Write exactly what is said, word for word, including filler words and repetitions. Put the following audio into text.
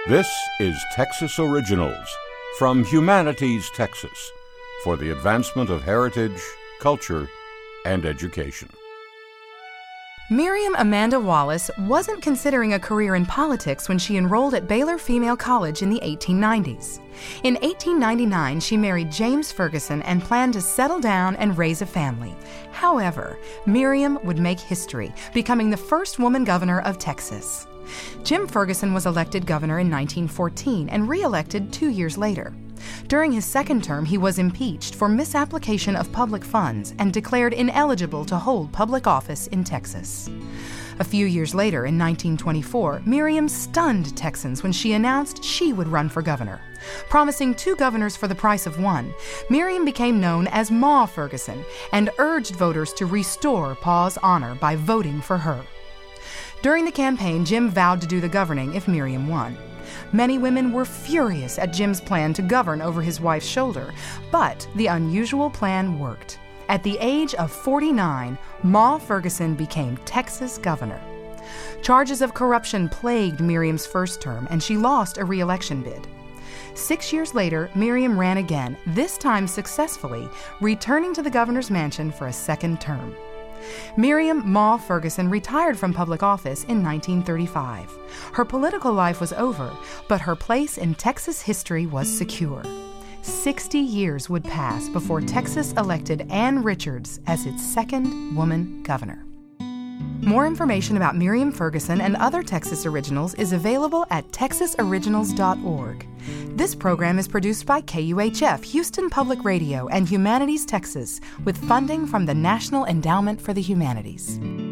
This is Texas Originals from Humanities Texas for the advancement of heritage, culture, and education. Miriam Amanda Wallace wasn't considering a career in politics when she enrolled at Baylor Female College in the eighteen nineties. In eighteen ninety-nine, she married James Ferguson and planned to settle down and raise a family. However, Miriam would make history, becoming the first woman governor of Texas. Jim Ferguson was elected governor in nineteen fourteen and re-elected two years later. During his second term, he was impeached for misapplication of public funds and declared ineligible to hold public office in Texas. A few years later, in nineteen twenty-four, Miriam stunned Texans when she announced she would run for governor. Promising two governors for the price of one, Miriam became known as Ma Ferguson and urged voters to restore Pa's honor by voting for her. During the campaign, Jim vowed to do the governing if Miriam won. Many women were furious at Jim's plan to govern over his wife's shoulder, but the unusual plan worked. At the age of forty-nine, Ma Ferguson became Texas governor. Charges of corruption plagued Miriam's first term, and she lost a re-election bid. Six years later, Miriam ran again, this time successfully, returning to the governor's mansion for a second term. Miriam Ma Ferguson retired from public office in nineteen thirty-five. Her political life was over, but her place in Texas history was secure. Sixty years would pass before Texas elected Ann Richards as its second woman governor. More information about Miriam Ferguson and other Texas Originals is available at texas originals dot org. This program is produced by K U H F, Houston Public Radio, and Humanities Texas, with funding from the National Endowment for the Humanities.